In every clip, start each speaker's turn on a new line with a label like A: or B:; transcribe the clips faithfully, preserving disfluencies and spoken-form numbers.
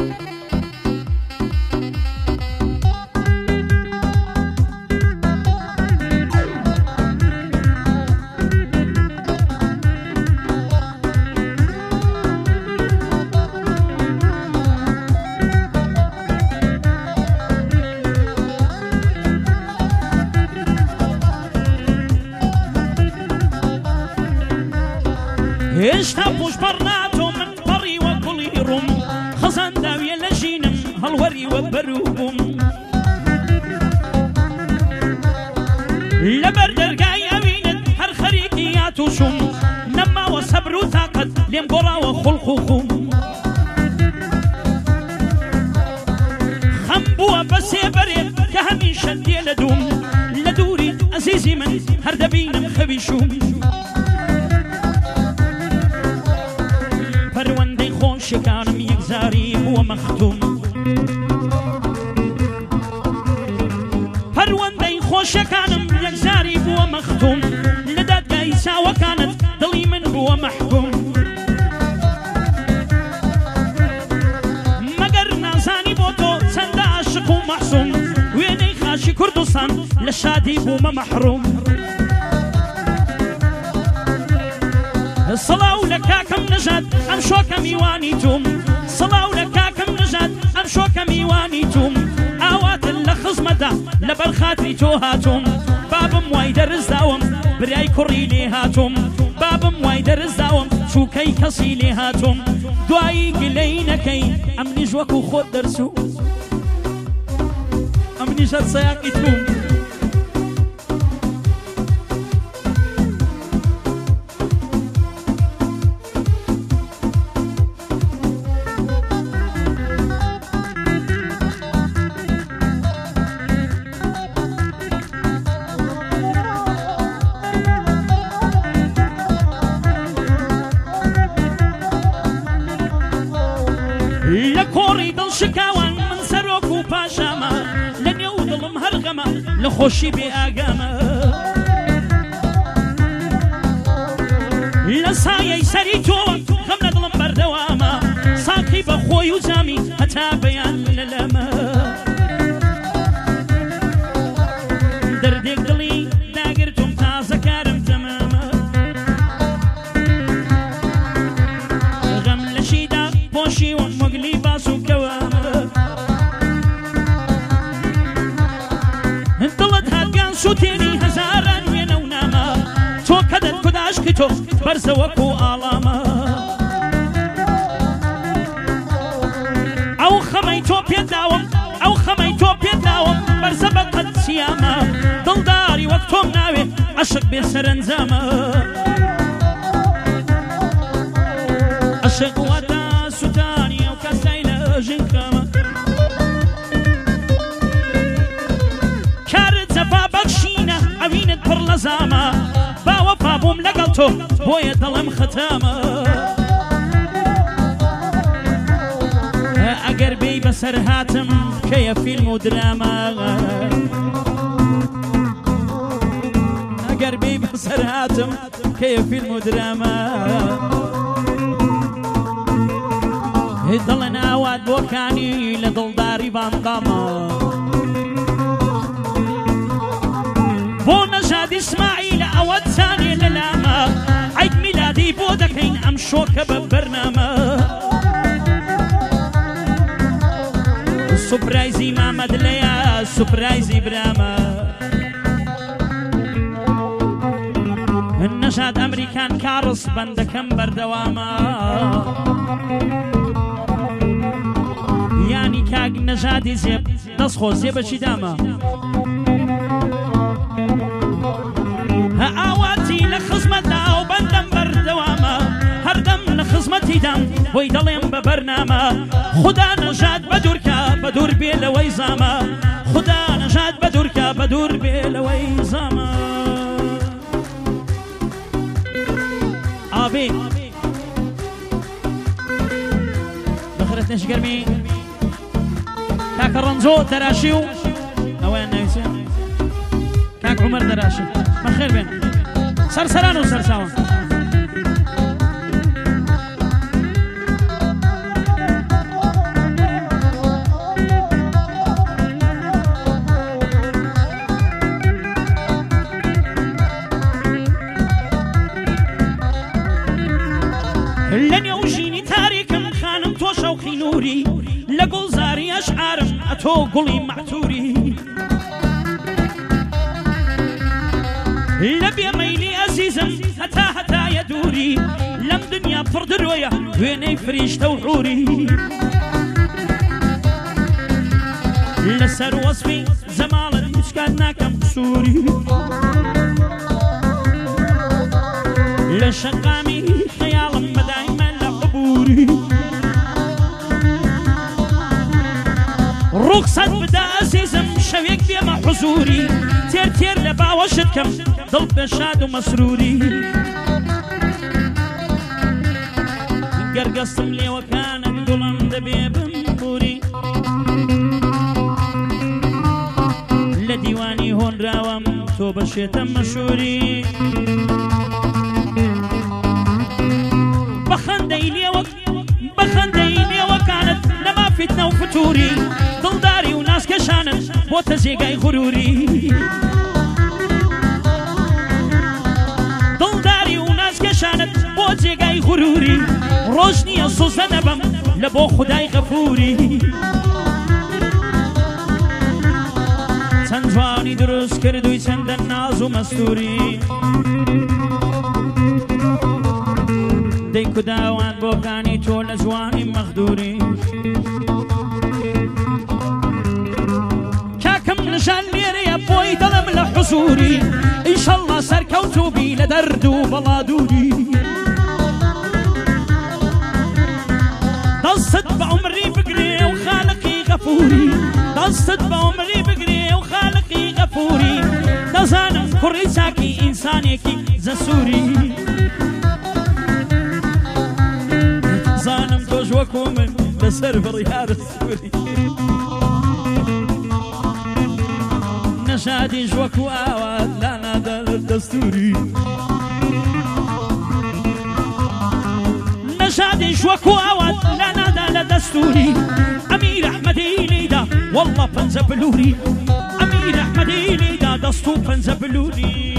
A: هێشتا پوش بەڕناتۆ من پەڕی وە گوڵی ڕووم خەزان داویە لە ژینم هەڵوەری وە بەروو بووم لەبەر دەرگای ئەوینت هەر خەریکی یاتوشم نەماوە سەبر و تاقەت لێم گۆڕاوە خوڵق و خوم خەم بووە بە سێبەرێ کە هەمیشە دێ لە دووم لە دووری ئەزیزی من هەر دەبینم خەوی شوم شکارم یەکزاری بووە مەختوم پەروەندەی خۆشەکانم یەکزاری بووە مەختوم لە دادگای چاوەکانت دڵی من بووە مەحکوم مەگەر نازانی بۆ تۆ چەندە عاشق و مەحسوم وێنەی خاشی کوردستان لە شادی بوومە مەحروم سڵاو لە کاکەم نەژاد ئەم شۆکە میوانی توم سڵاو لە کاکەم نەژاد ئەم شۆکە میوانی توم ئاواتن لە خزمەدا لەبەر خاتری تۆ هاتوم بابم وای دەرزداوم برای کوڕی لێ هاتوم بابم وای دەرزداوم چووکەی کەسی لێ هاتوم دوایی گلەی نەکەی ئەمنیش وەکو خۆت دەرسوو ئەمنیش هەر سەیاقی توم شکاوان من سەرۆک و پاشامە لە نێو دڵم هەرغەمە لە خۆشی بێ ئاگامە لە سایەی سەری تۆوە غەم لە دڵم بەردەوامە ساقی بە خۆی و جامی هەتا بەیان لە لەمە دەردێک دڵی داگرتم تازەکارم تەمامە غەم لەشیدا پۆشیوە مۆگلی باس و کەوە سوتێنی هەزاران وێنە و نامە تۆ کەدەت کوداشکی تۆ بەرزە وەکو ئاڵامە ئەو خەمەی تۆ پێداوم ئەو خەمەی تۆ پێداوم بەرزە بە قەت سیامە دڵداری وەک تۆم ناوێ عەشق بێ سەرنجامە عەشق وەتا سوتانی ئەو کەسای لە ژینکەمە ئەوینت پڕ لە زامە باوەفا بووم لەگەڵ تۆ بۆیە دڵم ختامە ئەگەر بێی بەسەر هاتم کەیە فیلم و درامە ئەگەر بێی بەسەر هاتم کەیە فیلم و درامە دڵە ناوات بۆکانی لە دڵداری باندامە بۆ نەژاد ئیسماعیلە ئەوەت زانێ لە لامە عید میلادی بۆ دەکەین ئەم شۆکە بە بەرنامە سوپرایزی مامەد لەیە سوپرایزی برامە نەژاد ئەمریکان کارس بەندەکەم بەردەوامە یانی کاک نەژادی زێب دەست خۆ زێبەچی دامە ئاواتی لە خزمەتدا و بەندەم بەردەوامە هەردەم لە خزمەتی دام بۆی دەڵێم بە بەرنامە خدا نەژاد بە دوورکە بە دوور بێ لەوەی زامە خدا نەژاد بە دوورکە بە دوور بێ لەوەی زامە ئابێ بەخرەت نەشگەرمی کاکە ڕەنجۆ دەراشی و ئەوەیان ناویسێ کاک عومەر دەراشی بەخێر بێن سەرسەران و سەرچاوان نوري لقل زاري أشعار أتو قلي معتوري لبي ميلي عزيزم هتا هتا يدوري لم دنيا فرد رويا ويني فريشتا وحوري لسر وصفي زمالا مشكاتنا كم قصوري لشقامي خيالا دايما لعبوري رقصت بدا عزيزم شويك بيما حضوري تير تير لبا وشتكم ضل بشاد ومسروري قرقصتم لي وكانت قلم دبيب مبوري لديواني هون راوم تو بشيتم مشوري بخندي لي وك بخندي لي وكانت لما فتنة وفتوري ضلداري وناس كشانت بوتا زيقاي غروري ضلداري وناس كشانت بوتا زيقاي غروري روشني الصوصة نبم لبو خداي غفوري تنزواني دروس كردوي چند الناز ومستوري ديكو داوان بوكاني تول زواني مخدوري كاكم نشان ليري بوي دلم لحصوري إن شاء الله سركوتو بي لدردو بلادوري ضصت بعمري بقري وخالقي غفوري ضصت بعمري بقري وخالقي غفوري دزانم كوري ساكي إنسانيكي زسوري زانم توج وكو من لسر بريار السوري نشادي جوكو آوات لا نادى الدستوري نشادي جوكو آوات لا نادى الدستوري أمير أحمدي ليدا والله فنزبلوري أمير أحمدي ليدا دستور فنزبلوري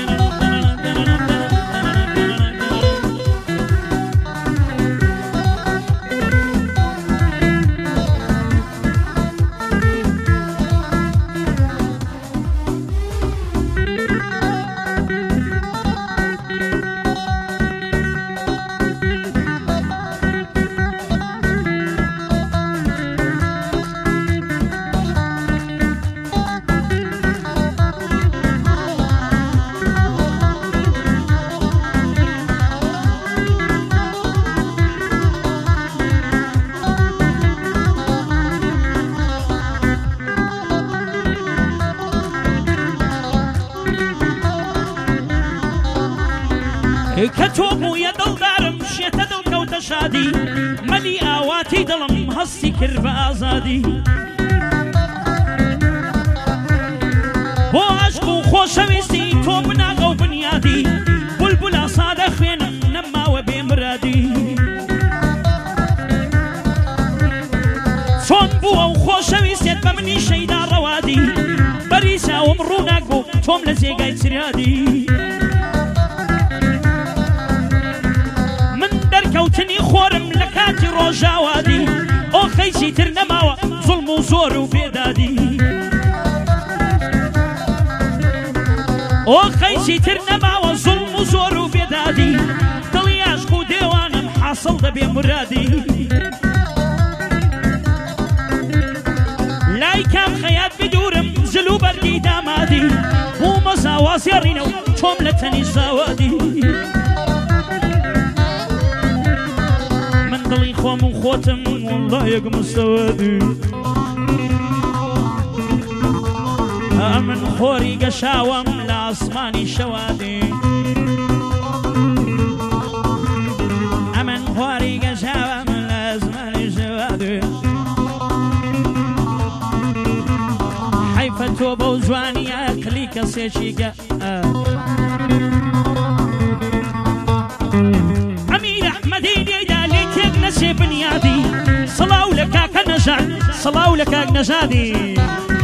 A: كتوبو يا دلدارم شيت دل كوت شادي ملي آواتي دلم هسي كرب آزادي بو عشقو خوشويستي تو بناغو بنيادي بلبلا صادق فين نما وبمرادي صون بو خوشويستي بمني شيدا روادي بريسا ومروناقو توم لزيقاي تريادي كوتني خورم لكاتي روجاوادي او خيسي ترنماوا ظلم وزور وبيدادي او خيسي ترنماوا ظلم وزور وبيدادي دلياش خو ديوانم حاصل دبي مرادي لاي كام خيات بدورم زلو بردي دامادي مو مزاواز يرينو توم لتني زاوادي دلي خوم وخوتم والله يقم السوادي من خوري قشاوم لعصماني شوادي من خوري قشاوم لعصماني شوادي حيفا توبة وزواني أكليك سيشيقا أمير أحمدي نسي بنيادي صلاو لك كنجاد صلاو لك نجادي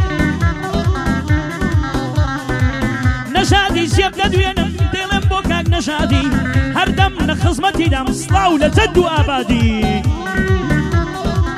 A: نجادي زيب لدوينم ديلم بوكاك نجادي هردم نخزمتي دم صلاو لجد وابادي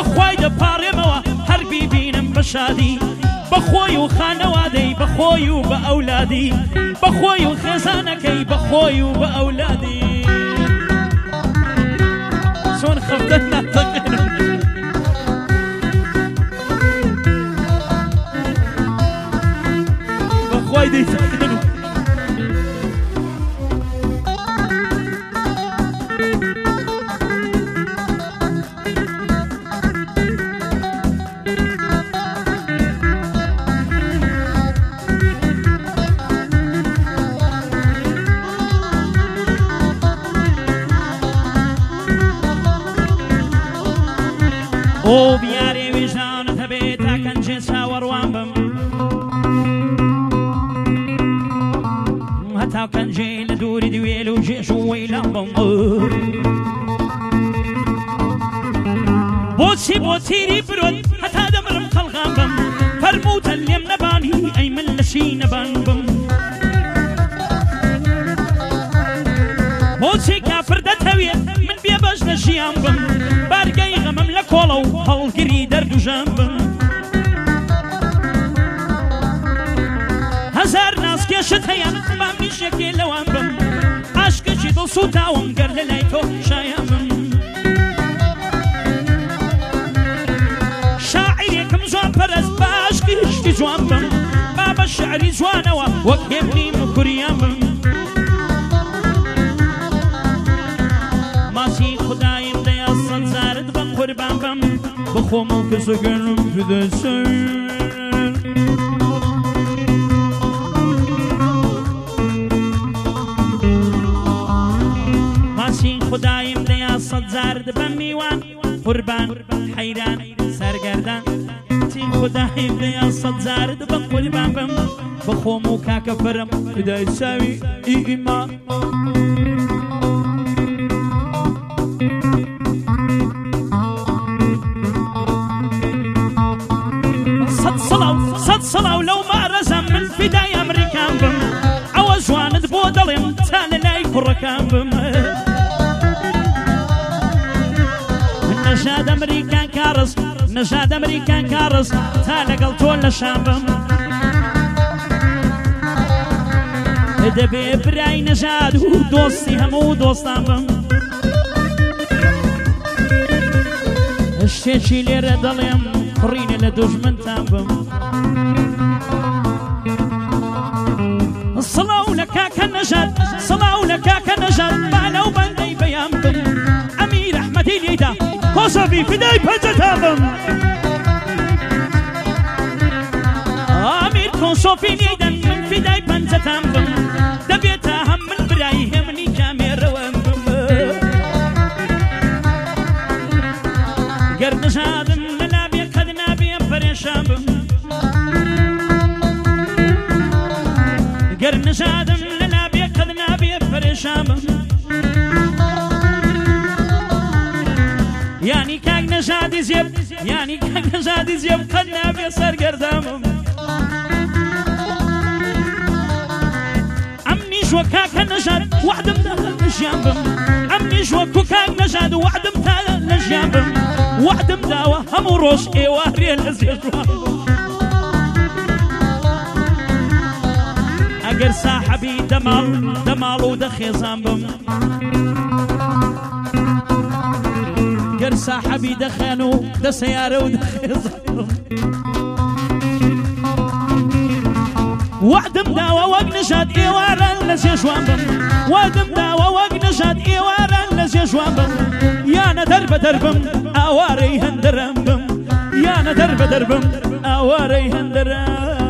A: بەخوای دەپاڕێمەوە هەر بیبینم بە شادی بەخۆی و خانەوادەی بەخۆی و بە ئەولادی بەخۆی و خێزانەکەی بەخۆی و بە ئەولادی چۆن خەفتە ناتەقێنم بەخوای دەیتەقێنم ئۆ بیارێ وێژانت هەبێت تا کەنجێ چاوەڕوان بم هەتا کەنجێ لە دووری دوێل و جێش و وەیلام بم بۆچی بۆ تیری برۆت هەتا دەمرم خەڵغان بم فەرمووتە لێم نەبانی ئەی من لە چی نەبان بم بۆچی کافر دەتەوێت من بێبەش لە ژیان بم بارگەی غەمم لە کۆڵە و هەڵگری دەرد و ژەم بم هەزار ناسکێشت هەیە بام بیشێکێ لەوان بم عاشقێکی دڵسوتاوم گەر لە لای تۆ شایان بم شاعیرێکم جوان پەرست بە عاشقی شتی جوان بم با بە شعری جوانەوە وەک هێبنی مکوریان بم ماسی خدایم دەیا سەد زارت بە قوربان بم بخۆم و کەسە گەرم بدەسەر ماسی خدایم دەیا سەد زارت بە میوان قوربان حەیران سەرگەردان ماسی خدایم دەیا سەد زارت بە قوربان بم بخۆم و کاکە فەرم بدای چاوی ئیمان صد صلاو لو ما رزم من فداي أمريكان بم أو جوانت بو دڵێم تا لە لای کوڕەکان بم نەژاد ئەمریکان کارس نەژاد ئەمریکان کارس تا لەگەڵ تۆ لە شام بم دەبێ برای نەژاد و دۆستی هەموو دۆستان بم شتێکی لێرە دەڵێم پڕینە لە دوژمنتان بم سڵاو لە کاکە نەژاد سڵاو لە کاکە نەژاد بالەو بەندەی بەیان بم ئەمیر ئەحمەدی لێدا کۆسەبی فدای پەنجەتان بم ئەمیر کۆسۆفی لێدەن من فدای پەنجەتان بم دەبێتە هەم من برای هێمنی کامێرەوەم بم گەر نەژادم لەلابێ قەد نابێ پەرێشان بم گەر نەژادم لەلابێ قەد نابێ پەرێشان بم یانی کاک نەژادی زێب یانی کاک نەژادی زێب قەد نابێ سەرگەردامم ئەمنیش وە کاکە نەژاد وعدم دا لە ژیان بم ئەمنیش وەکو کاک نەژاد وعدم تا لە ژیان بم وعدم داوە هەموو ڕۆژ ئێوارێ لە زێژوان ئەگەر ساحەبی دەماڵ دەماڵ و دەخێزان بم گەر ساحەبی دەخێن و دەسەیارە و دەخێزان بم وعدم داوە وەک نەژاد ئێواران لە زێژوان بم وعدم داوە وەک نەژاد ئێواران لە زێژوان بم یانە دەر بە دەربم ئاوارەی هەندەرم بم یانە دەر بە دەربم ئاوارەی هەندەرم